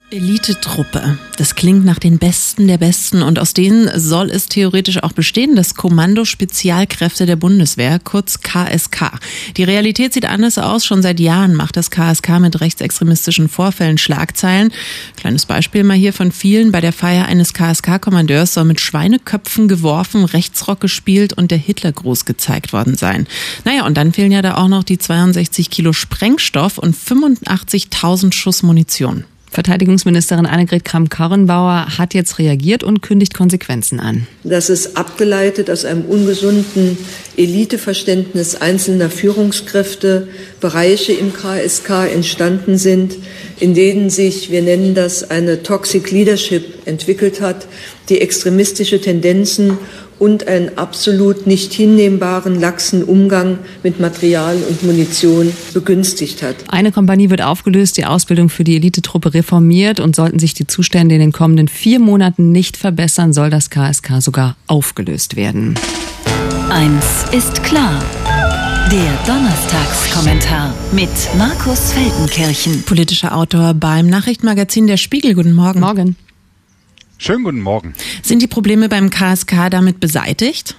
Elitetruppe. Das klingt nach den Besten der Besten und aus denen soll es theoretisch auch bestehen, das Kommando Spezialkräfte der Bundeswehr, kurz KSK. Die Realität sieht anders aus. Schon seit Jahren macht das KSK mit rechtsextremistischen Vorfällen Schlagzeilen. Kleines Beispiel mal hier von vielen. Bei der Feier eines KSK-Kommandeurs soll mit Schweineköpfen geworfen, Rechtsrock gespielt und der Hitlergruß gezeigt worden sein. Naja, und dann fehlen ja da auch noch die 62 Kilo Sprengstoff und 85.000 Schuss Munition. Verteidigungsministerin Annegret Kramp-Karrenbauer hat jetzt reagiert und kündigt Konsequenzen an. Das ist abgeleitet aus einem ungesunden Eliteverständnis einzelner Führungskräfte, Bereiche im KSK entstanden sind, in denen sich, wir nennen das, eine Toxic Leadership entwickelt hat, die extremistische Tendenzen und einen absolut nicht hinnehmbaren, laxen Umgang mit Material und Munition begünstigt hat. Eine Kompanie wird aufgelöst, die Ausbildung für die Elitetruppe reformiert und sollten sich die Zustände in den kommenden 4 Monaten nicht verbessern, soll das KSK sogar aufgelöst werden. Eins ist klar. Der Donnerstagskommentar mit Markus Feldenkirchen. Politischer Autor beim Nachrichtenmagazin Der Spiegel. Guten Morgen. Morgen. Schönen guten Morgen. Sind die Probleme beim KSK damit beseitigt?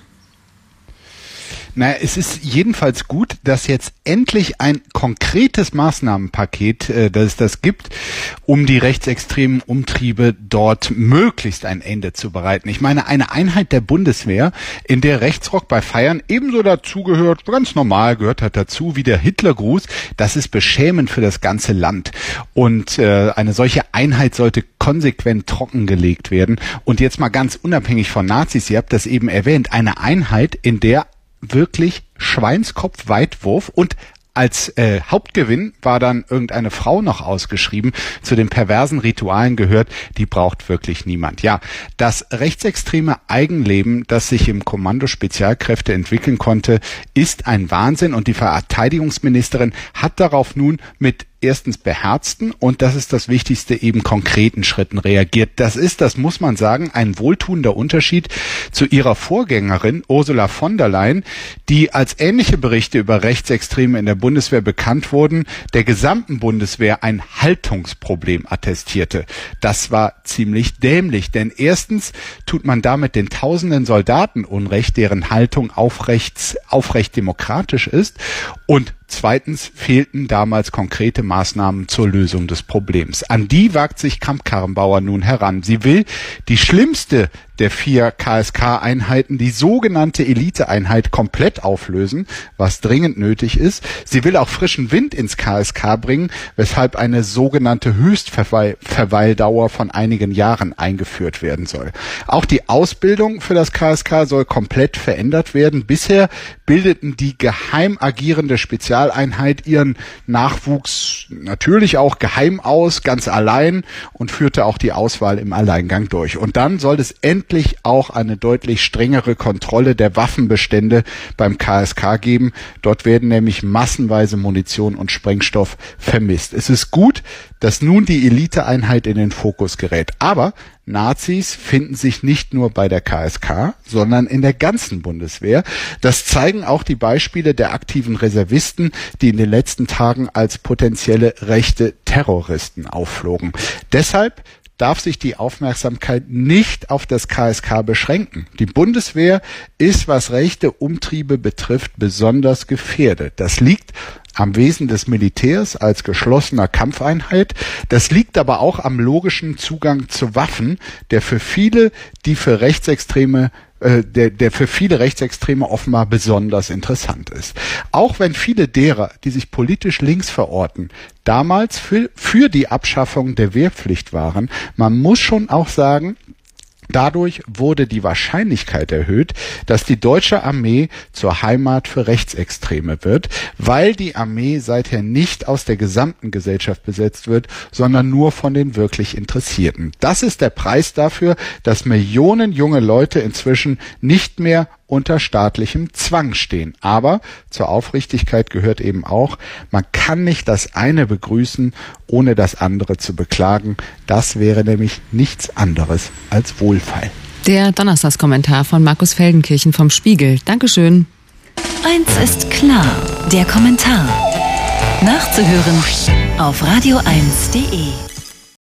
Na, es ist jedenfalls gut, dass jetzt endlich ein konkretes Maßnahmenpaket, dass es das gibt, um die rechtsextremen Umtriebe dort möglichst ein Ende zu bereiten. Ich meine, eine Einheit der Bundeswehr, in der Rechtsrock bei Feiern ebenso dazugehört, ganz normal gehört hat dazu, wie der Hitlergruß, das ist beschämend für das ganze Land. Und eine solche Einheit sollte konsequent trockengelegt werden. Und jetzt mal ganz unabhängig von Nazis, ihr habt das eben erwähnt, eine Einheit, in der wirklich Schweinskopf-Weitwurf und als Hauptgewinn war dann irgendeine Frau noch ausgeschrieben. Zu den perversen Ritualen gehört, die braucht wirklich niemand. Ja, das rechtsextreme Eigenleben, das sich im Kommando Spezialkräfte entwickeln konnte, ist ein Wahnsinn und die Verteidigungsministerin hat darauf nun mit erstens beherzten und das ist das Wichtigste, eben konkreten Schritten reagiert. Das muss man sagen, ein wohltuender Unterschied zu ihrer Vorgängerin Ursula von der Leyen, die als ähnliche Berichte über Rechtsextreme in der Bundeswehr bekannt wurden, der gesamten Bundeswehr ein Haltungsproblem attestierte. Das war ziemlich dämlich, denn erstens tut man damit den tausenden Soldaten Unrecht, deren Haltung aufrecht demokratisch ist und zweitens fehlten damals konkrete Maßnahmen zur Lösung des Problems. An die wagt sich Kramp-Karrenbauer nun heran. Sie will die schlimmste der 4 KSK-Einheiten, die sogenannte Eliteeinheit, komplett auflösen, was dringend nötig ist. Sie will auch frischen Wind ins KSK bringen, weshalb eine sogenannte Höchstverweildauer von einigen Jahren eingeführt werden soll. Auch die Ausbildung für das KSK soll komplett verändert werden. Bisher bildeten die geheim agierende Spezialeinheit ihren Nachwuchs natürlich auch geheim aus, ganz allein und führte auch die Auswahl im Alleingang durch. Und dann soll es endlich auch eine deutlich strengere Kontrolle der Waffenbestände beim KSK geben. Dort werden nämlich massenweise Munition und Sprengstoff vermisst. Es ist gut, dass nun die Eliteeinheit in den Fokus gerät. Aber Nazis finden sich nicht nur bei der KSK, sondern in der ganzen Bundeswehr. Das zeigen auch die Beispiele der aktiven Reservisten, die in den letzten Tagen als potenzielle rechte Terroristen aufflogen. Deshalb darf sich die Aufmerksamkeit nicht auf das KSK beschränken. Die Bundeswehr ist, was rechte Umtriebe betrifft, besonders gefährdet. Das liegt am Wesen des Militärs als geschlossener Kampfeinheit. Das liegt aber auch am logischen Zugang zu Waffen, der für viele Rechtsextreme offenbar besonders interessant ist. Auch wenn viele derer, die sich politisch links verorten, damals für die Abschaffung der Wehrpflicht waren, man muss schon auch sagen, dadurch wurde die Wahrscheinlichkeit erhöht, dass die deutsche Armee zur Heimat für Rechtsextreme wird, weil die Armee seither nicht aus der gesamten Gesellschaft besetzt wird, sondern nur von den wirklich Interessierten. Das ist der Preis dafür, dass Millionen junge Leute inzwischen nicht mehr unter staatlichem Zwang stehen. Aber zur Aufrichtigkeit gehört eben auch, man kann nicht das eine begrüßen, ohne das andere zu beklagen. Das wäre nämlich nichts anderes als Wohlfall. Der Donnerstagskommentar von Markus Feldenkirchen vom Spiegel. Dankeschön. Eins ist klar, der Kommentar. Nachzuhören auf radio1.de.